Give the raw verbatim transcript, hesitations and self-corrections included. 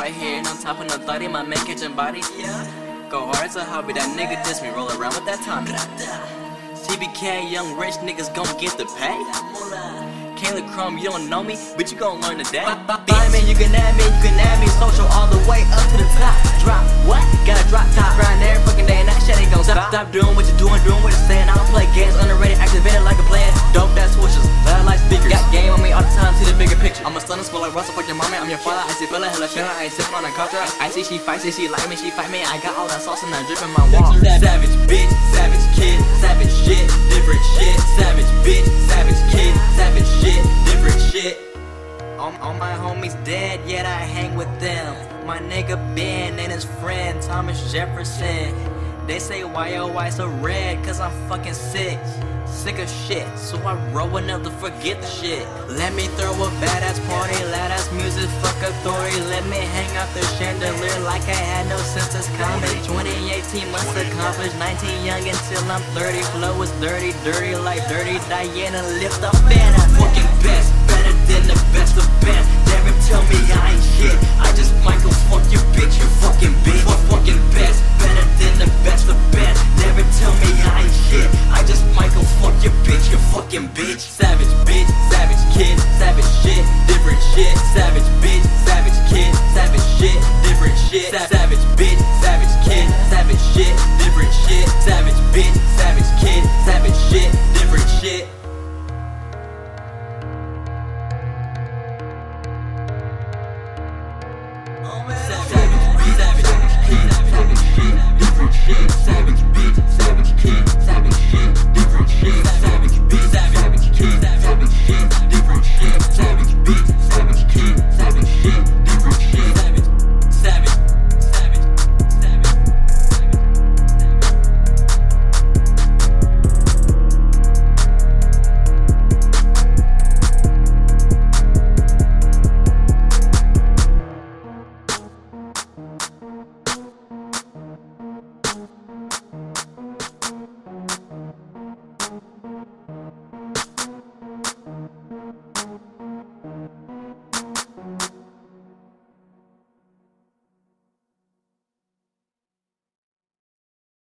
right here, and on top of the thirty, my man catching bodies. Go hard, it's a hobby, that nigga diss me, roll around with that Tommy. C B K, young rich niggas gon' get the pay. Kayla Chrome, you don't know me, but you gon' learn today. Find me, you can add me, you can add me, social all the way up to the top. Drop what? Got a drop top, grind every fucking day, and that shit ain't gon' stop. Stop doing what you're doing, doing what you're saying. I don't play games, underrated, activated like a plan. Dope, that's switches, loud like speakers. Got game on me all the time, see the bigger picture. I'm a stunner, spoil like Russell, fuck your mama, I'm your father. I see fella, hella feeling, I ain't sipping on a culture. I see she fight, see she like me, she fight me. I got all that sauce and that drip in my wall. Savage bitch, savage kid, savage shit, different shit. Savage bitch, savage kid, savage shit, different shit. All, all my homies dead, yet I hang with them. My nigga Ben and his friend Thomas Jefferson. They say why oh why so red, cause I'm fucking sick. Sick of shit, so I roll enough to forget the shit. Let me throw a badass party, loud ass music, fuck authority. Let me hang out the chandelier like I had no sense as comedy. Twenty eighteen months accomplished, nineteen young until I'm thirty. Flow is dirty, dirty like dirty Diana. Lift up banner, fucking best, better than the best of best. Never tell me I ain't shit. I just might go fuck your bitch, you fucking bitch. Fuck fucking best, better than the best of best. Never tell me I ain't shit. I just might go fuck your bitch, you fucking bitch. Savage bitch, savage kid, savage shit, different shit. Savage bitch, savage kid, savage shit, different shit. Savage bitch, savage kid, savage shit,